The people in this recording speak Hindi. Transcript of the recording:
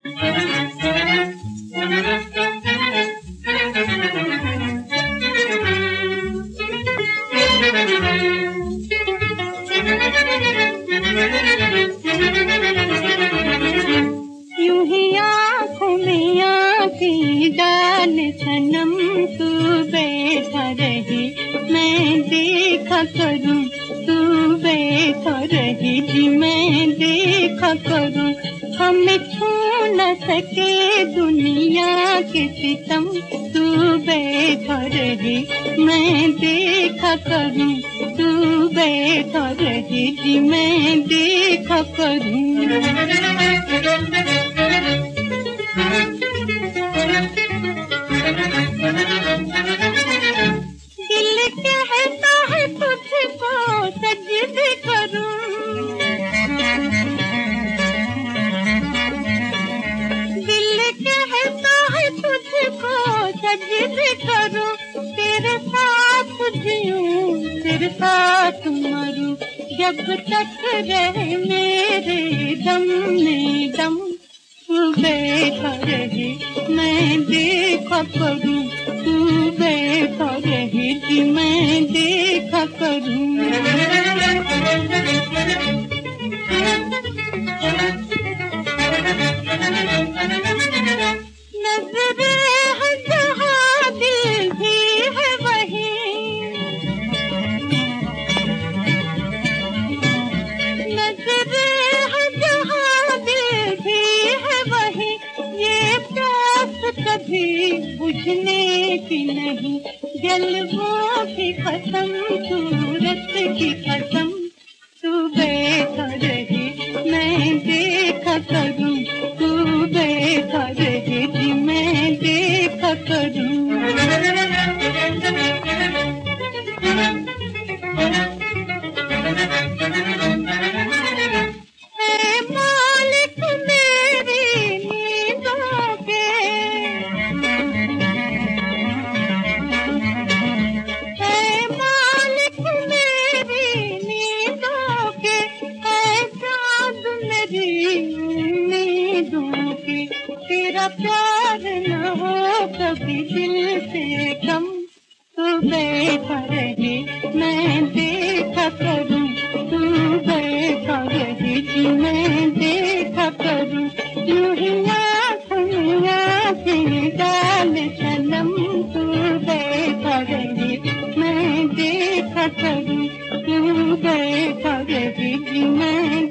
यूं ही आँखों में आँखें डाल सनम तू बैठा रहे, मैं देखा करूँ तू बैठा रहे जी, मैं देखा करूँ। हमें छू न सके दुनिया के सितम, तू बैठा रहे, मैं देखा करूँ तू बैठा रहे जी, मैं देखा करूँ। दिल कहता है तुझको सजदे करूं, दिल कहता है तुझको सजदे करूं, तेरे साथ जीऊं तेरे साथ मरूं, जब तक रहे मेरे दम में दम, तू बैठा रहे, मैं देखा करूं तू बैठा रहे जी, मैं देखा करूं। नजरे है जहाँ दिल भी है वही, नजरे है जहाँ दिल भी है वही, ये प्यास कभी बुझने की नहीं, जलवों की कसम सूरत की कसम, तू बैठा रहे, मैं देखा करूं तू बैठा रहे जी, मैं देखा करूं। है मालिक मेरी नींदों के, है मालिक मेरी नींदों के, है चाँद मेरी उम्मीदों के, तेरा प्यार न हो कभी दिल से कम, तू बैठा रहे, मैं देखा करूं तू बैठा रहे जी, मैं देखा करूं। यूं ही आँखों में आँखें डाल सनम तू बैठा रहे, मैं देखा करूं तू बैठा रहे जी, मैं